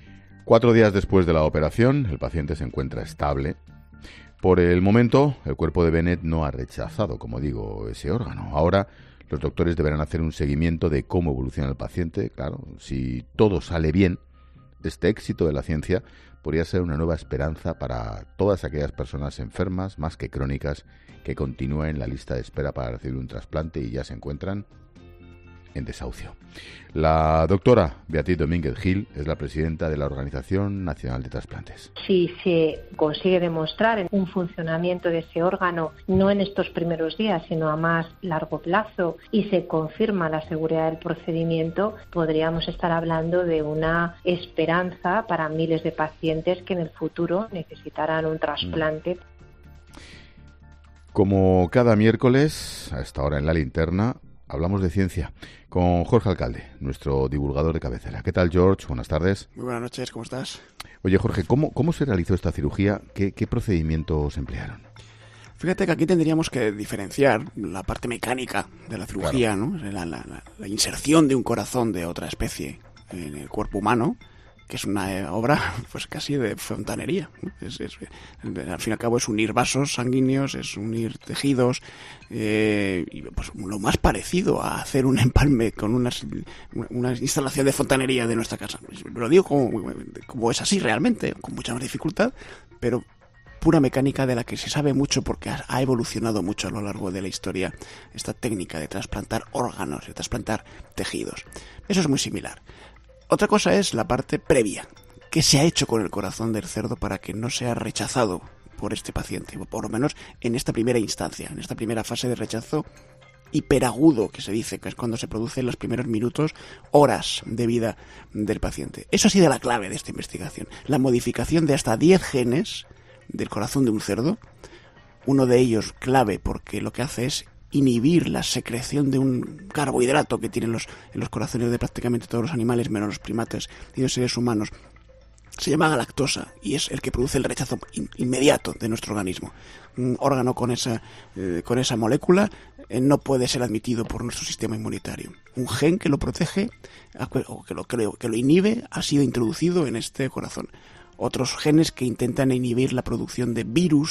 4 días después de la operación, el paciente se encuentra estable. Por el momento, el cuerpo de Bennett no ha rechazado, como digo, ese órgano. Ahora, los doctores deberán hacer un seguimiento de cómo evoluciona el paciente. Claro, si todo sale bien, este éxito de la ciencia podría ser una nueva esperanza para todas aquellas personas enfermas, más que crónicas, que continúan en la lista de espera para recibir un trasplante y ya se encuentran en desahucio. La doctora Beatriz Domínguez Gil es la presidenta de la Organización Nacional de Trasplantes. Si se consigue demostrar un funcionamiento de ese órgano, no en estos primeros días, sino a más largo plazo, y se confirma la seguridad del procedimiento, podríamos estar hablando de una esperanza para miles de pacientes que en el futuro necesitarán un trasplante. Como cada miércoles, a esta hora en La Linterna, hablamos de ciencia con Jorge Alcalde, nuestro divulgador de cabecera. ¿Qué tal, George? Buenas tardes. Muy buenas noches, ¿cómo estás? Oye, Jorge, ¿cómo se realizó esta cirugía? ¿Qué procedimientos emplearon? Fíjate que aquí tendríamos que diferenciar la parte mecánica de la cirugía, claro, ¿no? La inserción de un corazón de otra especie en el cuerpo humano, que es una obra pues casi de fontanería, ¿no? Al fin y al cabo es unir vasos sanguíneos, es unir tejidos, y pues lo más parecido a hacer un empalme con una instalación de fontanería de nuestra casa. Lo digo como es así realmente, con mucha más dificultad, pero pura mecánica de la que se sabe mucho porque ha evolucionado mucho a lo largo de la historia esta técnica de trasplantar órganos, de trasplantar tejidos. Eso es muy similar. Otra cosa es la parte previa. ¿Qué se ha hecho con el corazón del cerdo para que no sea rechazado por este paciente? O por lo menos en esta primera instancia, en esta primera fase de rechazo hiperagudo, que se dice, que es cuando se produce en los primeros minutos, horas de vida del paciente. Eso ha sido la clave de esta investigación. La modificación de hasta 10 genes del corazón de un cerdo. Uno de ellos clave porque lo que hace es inhibir la secreción de un carbohidrato que tienen en los corazones de prácticamente todos los animales, menos los primates y los seres humanos. Se llama galactosa y es el que produce el rechazo inmediato de nuestro organismo. Un órgano con esa molécula no puede ser admitido por nuestro sistema inmunitario. Un gen que lo protege o que lo inhibe ha sido introducido en este corazón. Otros genes que intentan inhibir la producción de virus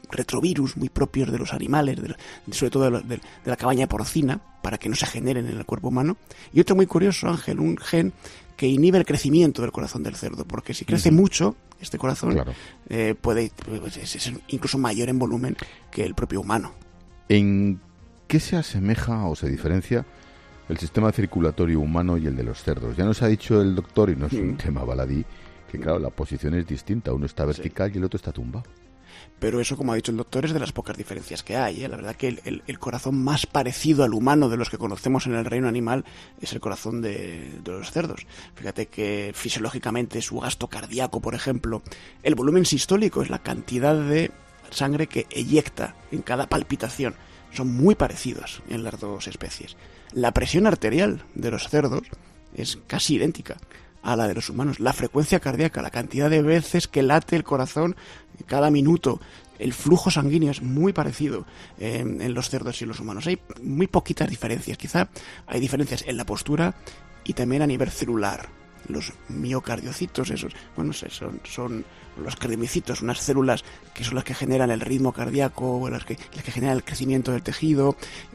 retrovirus muy propios de los animales, sobre todo de la cabaña porcina, para que no se generen en el cuerpo humano. Y otro muy curioso, Ángel, un gen que inhibe el crecimiento del corazón del cerdo, porque si crece mucho, este corazón puede ser incluso mayor en volumen que el propio humano. ¿En qué se asemeja o se diferencia el sistema circulatorio humano y el de los cerdos? Ya nos ha dicho el doctor, y no es un tema baladí, que claro, la posición es distinta. Uno está vertical y el otro está tumbado. Pero eso, como ha dicho el doctor, es de las pocas diferencias que hay, ¿eh? La verdad que el corazón más parecido al humano de los que conocemos en el reino animal es el corazón de los cerdos. Fíjate que fisiológicamente su gasto cardíaco, por ejemplo, el volumen sistólico es la cantidad de sangre que eyecta en cada palpitación. Son muy parecidos en las dos especies. La presión arterial de los cerdos es casi idéntica a la de los humanos. La frecuencia cardíaca, la cantidad de veces que late el corazón cada minuto, el flujo sanguíneo es muy parecido en los cerdos y los humanos. Hay muy poquitas diferencias. Quizá hay diferencias en la postura y también a nivel celular. Los miocardiocitos, esos, bueno, son los cardiomicitos, unas células que son las que generan el ritmo cardíaco, las que generan el crecimiento del tejido,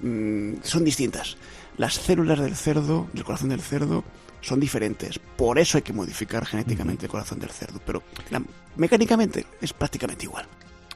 son distintas. Las células del cerdo, del corazón del cerdo, son diferentes. Por eso hay que modificar genéticamente el corazón del cerdo. Pero mecánicamente es prácticamente igual.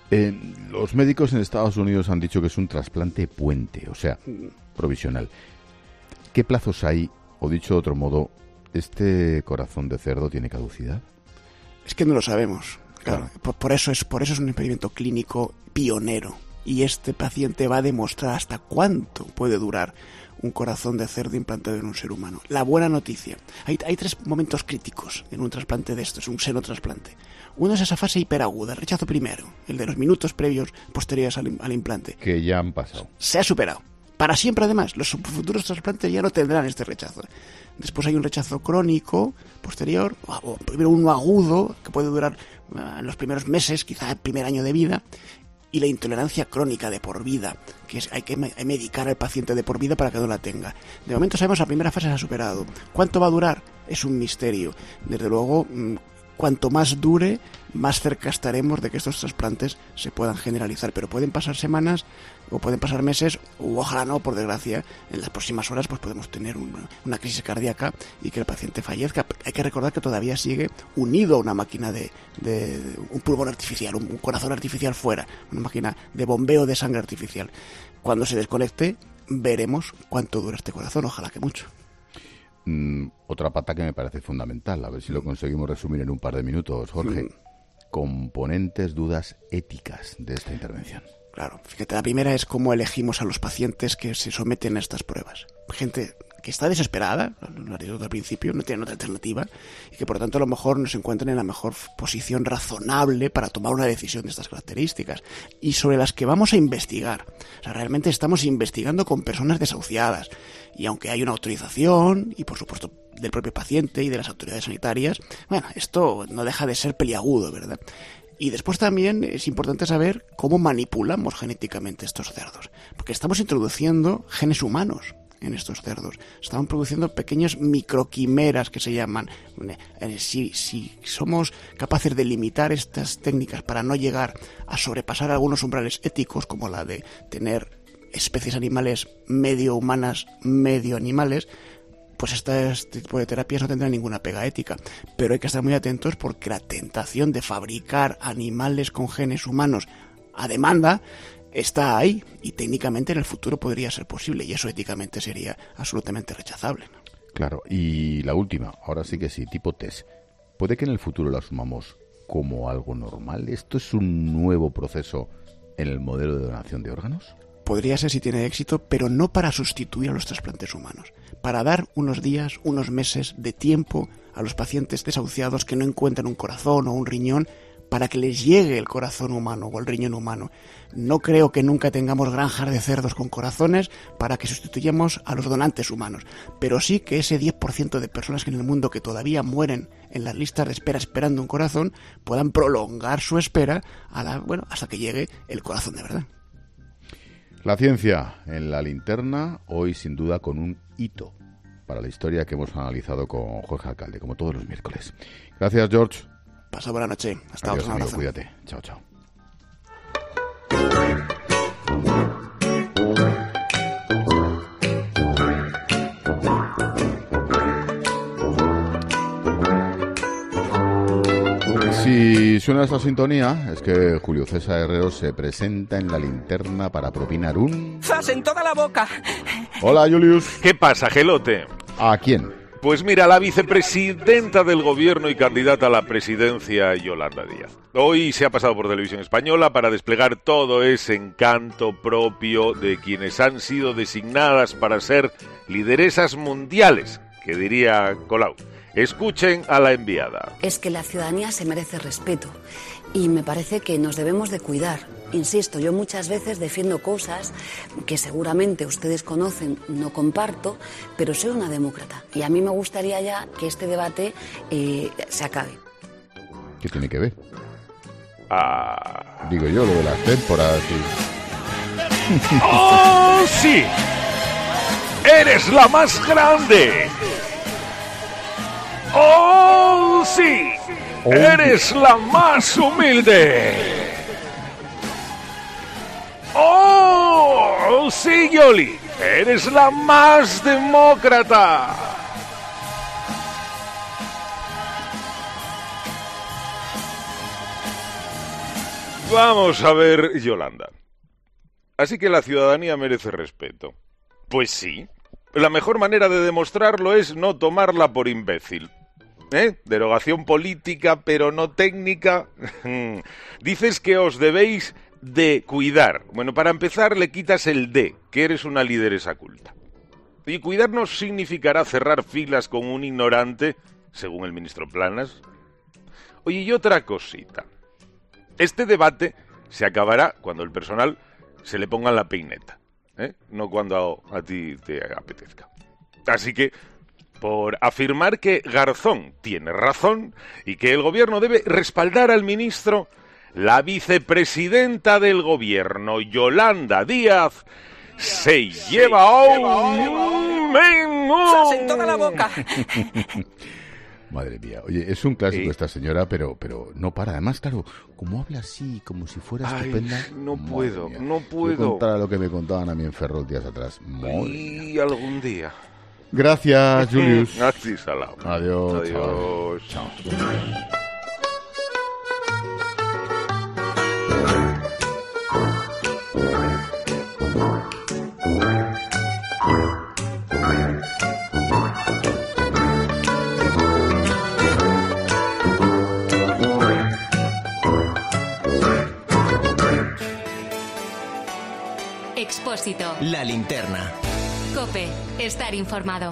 Los médicos en Estados Unidos han dicho que es un trasplante puente, o sea, provisional. ¿Qué plazos hay? O dicho de otro modo, ¿este corazón de cerdo tiene caducidad? Es que no lo sabemos. Claro. Por eso es un experimento clínico pionero. Y este paciente va a demostrar hasta cuánto puede durar un corazón de cerdo implantado en un ser humano. La buena noticia. Hay 3 momentos críticos en un trasplante de estos, un xenotrasplante. Uno es esa fase hiperaguda, el rechazo primero, el de los minutos posteriores al implante. Que ya han pasado. Se ha superado. Para siempre, además. Los futuros trasplantes ya no tendrán este rechazo. Después hay un rechazo crónico posterior, o primero uno agudo, que puede durar en los primeros meses, quizá el primer año de vida, y la intolerancia crónica de por vida, que hay que medicar al paciente de por vida para que no la tenga. De momento sabemos que la primera fase se ha superado. ¿Cuánto va a durar? Es un misterio. Desde luego, cuanto más dure, más cerca estaremos de que estos trasplantes se puedan generalizar. Pero pueden pasar semanas o pueden pasar meses, o ojalá no, por desgracia, en las próximas horas pues podemos tener una crisis cardíaca y que el paciente fallezca. Hay que recordar que todavía sigue unido a una máquina de un pulmón artificial, un corazón artificial fuera, una máquina de bombeo de sangre artificial. Cuando se desconecte, veremos cuánto dura este corazón, ojalá que mucho. Otra pata que me parece fundamental, a ver si lo conseguimos resumir en un par de minutos, Jorge. Componentes, dudas éticas de esta intervención. Claro, fíjate, la primera es cómo elegimos a los pacientes que se someten a estas pruebas. Gente que está desesperada, lo he dicho al principio, no tiene otra alternativa, y que por lo tanto a lo mejor no se encuentran en la mejor posición razonable para tomar una decisión de estas características, y sobre las que vamos a investigar. O sea, realmente estamos investigando con personas desahuciadas, y aunque hay una autorización, y por supuesto del propio paciente y de las autoridades sanitarias, bueno, esto no deja de ser peliagudo, ¿verdad? Y después también es importante saber cómo manipulamos genéticamente estos cerdos, porque estamos introduciendo genes humanos en estos cerdos. Estamos produciendo pequeñas microquimeras que se llaman. Si somos capaces de limitar estas técnicas para no llegar a sobrepasar algunos umbrales éticos, como la de tener especies animales medio humanas, medio animales, pues este tipo de terapias no tendrán ninguna pega ética. Pero hay que estar muy atentos porque la tentación de fabricar animales con genes humanos a demanda está ahí, y técnicamente en el futuro podría ser posible, y eso éticamente sería absolutamente rechazable, ¿no? Claro, y la última, ahora sí que sí, tipo test. ¿Puede que en el futuro la asumamos como algo normal? ¿Esto es un nuevo proceso en el modelo de donación de órganos? Podría ser si tiene éxito, pero no para sustituir a los trasplantes humanos. Para dar unos días, unos meses de tiempo a los pacientes desahuciados que no encuentran un corazón o un riñón, para que les llegue el corazón humano o el riñón humano. No creo que nunca tengamos granjas de cerdos con corazones para que sustituyamos a los donantes humanos, pero sí que ese 10% de personas en el mundo que todavía mueren en las listas de espera esperando un corazón puedan prolongar su espera hasta que llegue el corazón de verdad. La ciencia en la linterna, hoy sin duda con un hito para la historia que hemos analizado con Jorge Alcalde, como todos los miércoles. Gracias, George. Pasa buena noche. Hasta otra. Adiós, amigo, cuídate. Chao, chao. Si suena esta sintonía, es que Julio César Herrero se presenta en La Linterna para propinar un... ¡Zas en toda la boca! Hola, Julius. ¿Qué pasa, Gelote? ¿A quién? Pues mira, la vicepresidenta del gobierno y candidata a la presidencia, Yolanda Díaz. Hoy se ha pasado por Televisión Española para desplegar todo ese encanto propio de quienes han sido designadas para ser lideresas mundiales, que diría Colau. Escuchen a la enviada. Es que la ciudadanía se merece respeto y me parece que nos debemos de cuidar. Insisto, yo muchas veces defiendo cosas que seguramente ustedes conocen, no comparto, pero soy una demócrata y a mí me gustaría ya que este debate se acabe. ¿Qué tiene que ver? Digo yo, lo de las témporas y... ¡Oh, sí! ¡Eres la más grande! ¡Oh, sí! ¡Eres la más humilde! ¡Oh, sí, Yoli! ¡Eres la más demócrata! Vamos a ver, Yolanda. Así que la ciudadanía merece respeto. Pues sí. La mejor manera de demostrarlo es no tomarla por imbécil. Derogación política, pero no técnica. Dices que os debéis de cuidar. Bueno, para empezar le quitas el de, que eres una lideresa culta. Y cuidar no significará cerrar filas con un ignorante, según el ministro Planas. Oye, y otra cosita. Este debate se acabará cuando el personal se le ponga la peineta, no cuando a ti te apetezca. Así que, por afirmar que Garzón tiene razón y que el gobierno debe respaldar al ministro, la vicepresidenta del gobierno, Yolanda Díaz, se lleva un menú. ¡Zas en toda la boca! Madre mía, oye, es un clásico esta señora, pero no para. Además, claro, como habla así, como si fuera estupenda. No puedo. Yo contara lo que me contaban a mí en Ferrol días atrás. Y algún día. Gracias, Julius. Así salado. Adiós. Adiós. Chao. Expósito. La Linterna. COPE. Estar informado.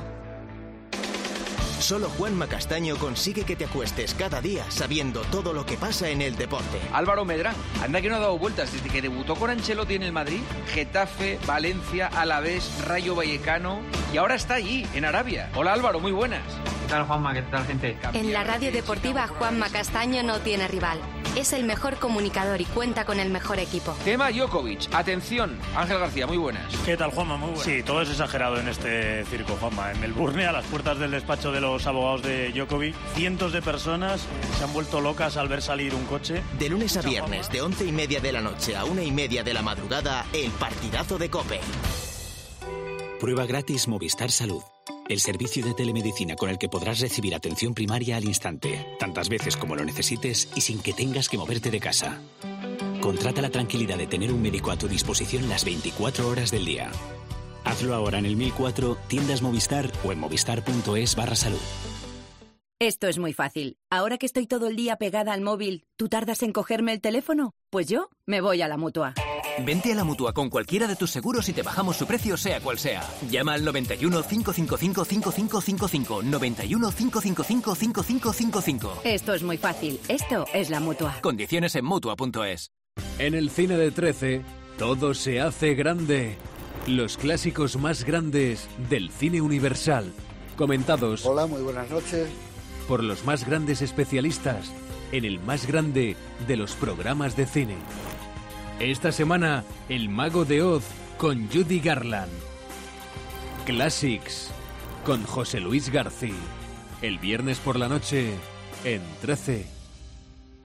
Solo Juanma Castaño consigue que te acuestes cada día sabiendo todo lo que pasa en el deporte. Álvaro Medrán, anda que no ha dado vueltas desde que debutó con Ancelotti en el Madrid, Getafe, Valencia, Alavés, Rayo Vallecano y ahora está allí, en Arabia. Hola Álvaro, muy buenas. ¿Qué tal, Juanma? ¿Qué tal, gente? En la radio deportiva, Juanma Castaño no tiene rival. Es el mejor comunicador y cuenta con el mejor equipo. Tema Djokovic. Atención, Ángel García, muy buenas. ¿Qué tal, Juanma? Muy buenas. Sí, todo es exagerado en este circo, Juanma. En Melbourne, a las puertas del despacho de los abogados de Djokovic, cientos de personas se han vuelto locas al ver salir un coche. De lunes a viernes, de 11:30 de la noche a 1:30 de la madrugada, el partidazo de COPE. Prueba gratis Movistar Salud. El servicio de telemedicina con el que podrás recibir atención primaria al instante, tantas veces como lo necesites y sin que tengas que moverte de casa. Contrata la tranquilidad de tener un médico a tu disposición las 24 horas del día. Hazlo ahora en el 1004, tiendas Movistar o en movistar.es/salud. Esto es muy fácil. Ahora que estoy todo el día pegada al móvil, ¿tú tardas en cogerme el teléfono? Pues yo me voy a la Mutua. Vente a la Mutua con cualquiera de tus seguros y te bajamos su precio sea cual sea. Llama al 91 555 5555. 91 555 5555. Esto es muy fácil. Esto es la Mutua. Condiciones en Mutua.es. En el cine de 13, todo se hace grande. Los clásicos más grandes del cine universal. Comentados. Hola, muy buenas noches. Por los más grandes especialistas en el más grande de los programas de cine. Esta semana, El Mago de Oz con Judy Garland. Classics con José Luis García. El viernes por la noche en 13.